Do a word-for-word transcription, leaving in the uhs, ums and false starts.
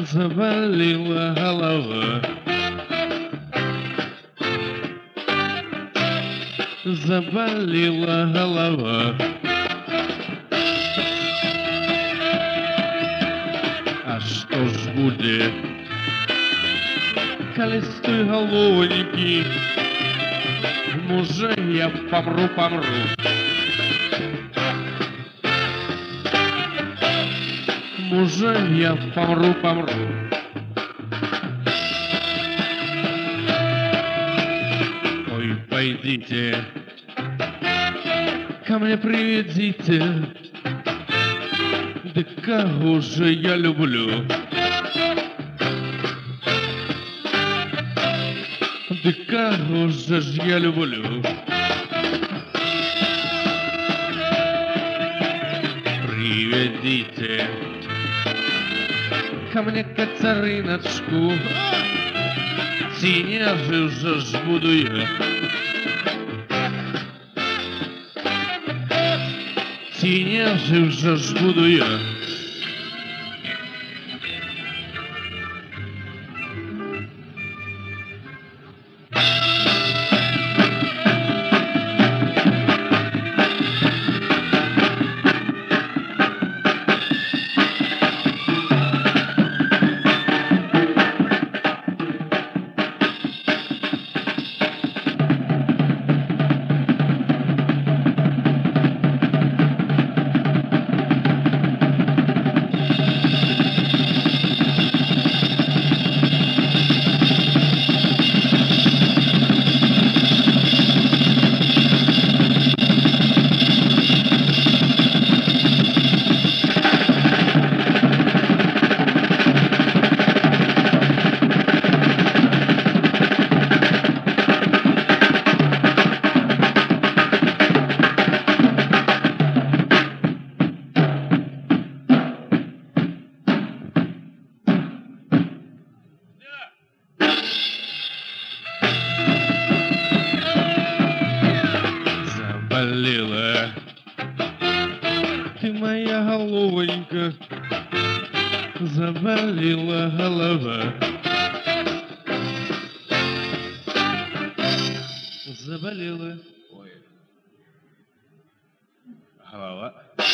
Заболела голова, заболела голова. А что ж будет, коли с той головоньки, може я помру, помру. Може я помру, помру. Ой, пойдите, ко мне приведите, да кого же я люблю? Да кого же ж я люблю? Приведите ко мне Кацариночку, синежив же ж буду я. Синежив же ж буду я. Заболела ты, моя головонька, заболела голова. Заболела. Ой. Голова.